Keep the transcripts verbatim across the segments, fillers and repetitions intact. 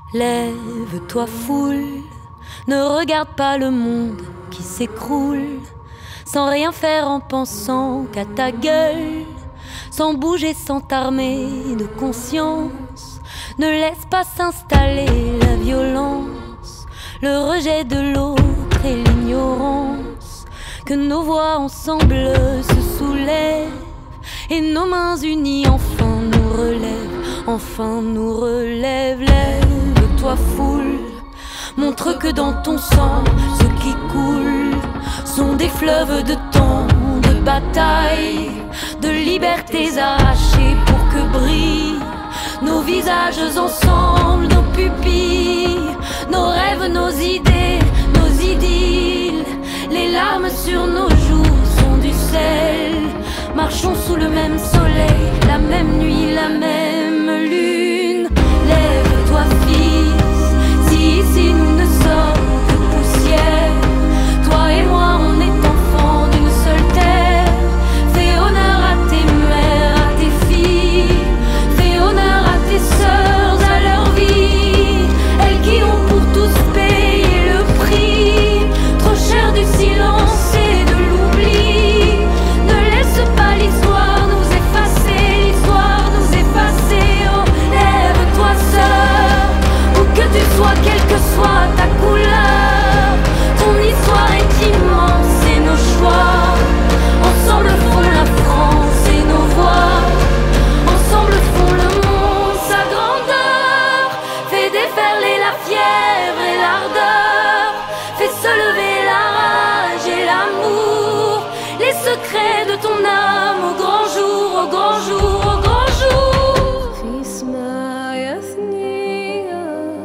Lève-toi foule, ne regarde pas le monde qui s'écroule, sans rien faire en pensant qu'à ta gueule, sans bouger, sans t'armer de conscience. Ne laisse pas s'installer la violence, le rejet de l'autre et l'ignorance. Que nos voix ensemble se soulèvent et nos mains unies enfin nous relèvent, enfin nous relèvent. Lève-toi foule, montre que dans ton sang, ce qui coule sont des fleuves de temps, de bataille, de libertés arrachées pour que brillent nos visages ensemble, nos pupilles, nos rêves, nos idées, nos idylles. Les larmes sur nos joues sont du sel. Marchons sous le même soleil, la même nuit, la même lune. Lève-toi fils, si ici nous ne sommes que poussière. Toi et moi on est enfants d'une seule terre. Fais honneur à tes mères, à tes filles. Fais honneur à tes sœurs, à leur vie. Elles qui ont pour tous payé le prix trop cher du silence et de l'oubli. Ne laisse pas l'histoire nous effacer, l'histoire nous effacer. Oh, lève-toi sœur, où que tu sois, quelle que soit ta couleur. Ton histoire est immense et nos choix ensemble font la France et nos voix ensemble font le monde, sa grandeur. Fais déferler la fièvre et l'ardeur, fais se lever la rage et l'amour, les secrets de ton âme au grand jour, au grand jour, au grand jour. في اسمها يثنية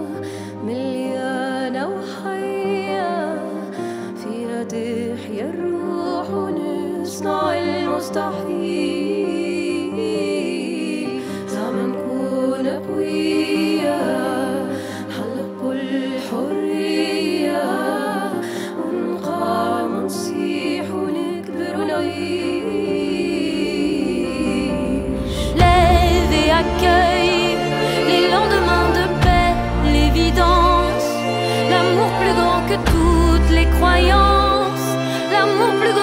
مليانة وحية، فيها تحيا الروح ونصنع المستحيل. زعما نكون قوية نحلق بالحرية، ونقام ونصيح ونكبر ونعيش. Lève et accueille les lendemains de paix, l'évidence, l'amour plus grand que toutes les croyances, l'amour plus